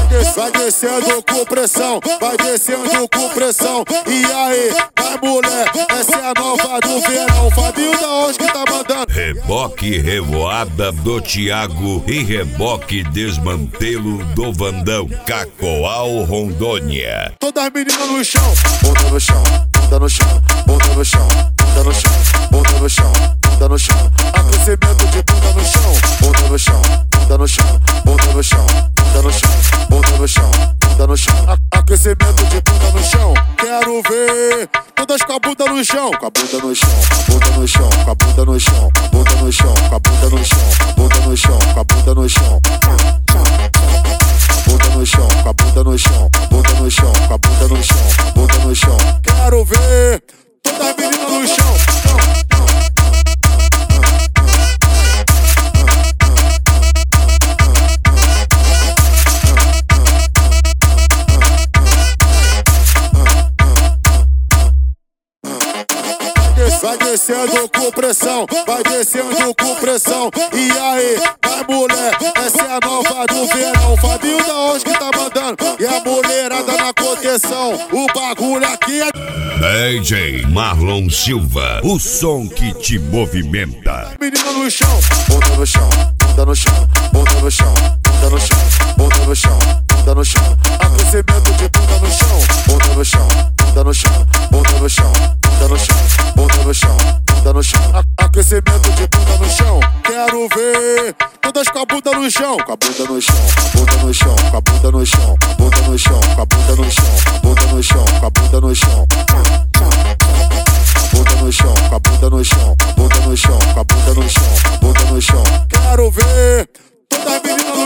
Vai descendo com pressão, vai descendo com pressão. E aí, vai mulher, essa é a nova do verão. Fabinho da onde que tá mandando? Reboque revoada do Thiago e reboque desmantelo do Vandão. Cacoal, Rondônia. Todas as meninas no chão, bunda no chão, bunda no chão, bunda no chão, bunda no chão, bunda no chão, bunda no chão. Aquecimento de bunda no chão, bunda no chão, bunda no chão, bunda no chão, bunda no chão, bunda no chão, bunda no chão. Aquecimento de bunda no chão. Quero ver todas com a bunda no chão, com a bunda no chão, com a bunda no chão, com a bunda no chão, com a bunda no chão, com a bunda no chão, com a bunda no chão, com a bunda no chão. Bunda no chão, com a bunda no chão, bunda no chão, com a bunda no chão, bunda no chão. Quero ver todas as meninas no chão. Vai descendo com pressão, vai descendo com pressão. E aí, vai mulher, essa é a nova do verão. Fabinho da onde que tá mandando? E a mulherada na contenção. O bagulho aqui é DJ Marlon Silva, o som que te movimenta. Menina no chão, bunda no chão, bunda no chão, bunda no chão, bunda no chão, bunda no chão, bunda no chão. Aquecimento de bunda no chão, bunda no chão, bunda no chão, bunda no chão, bunda no chão, bunda no chão, bunda no chão. Aquecimento de bunda no chão. Quero ver todas com a bunda no chão, com a bunda no chão, com a bunda no chão, com a bunda no chão, com a bunda no chão, com a bunda no chão, com a bunda no chão, com a bunda no chão. Bunda no chão, com a bunda no chão, bunda no chão, com a bunda no chão, bunda no chão. Quero ver todas as meninas